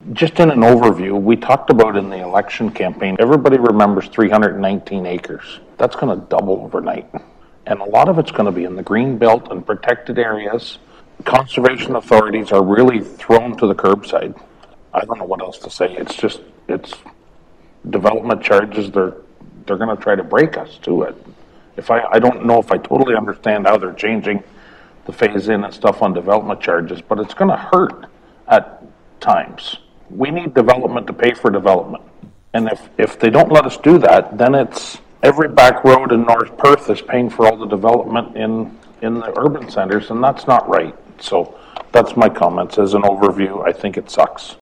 Just in an overview, we talked about in the election campaign, everybody remembers 319 acres. That's going to double overnight. And a lot of it's going to be in the green belt and protected areas. Conservation authorities are really thrown to the curbside. I don't know what else to say. It's development charges. They're going to try to break us to it. I don't know if I totally understand how they're changing the phase in and stuff on development charges, but it's going to hurt at times. We need development to pay for development. And if they don't let us do that, then it's every back road in North Perth is paying for all the development in the urban centers, and that's not right. So that's my comments as an overview. I think it sucks.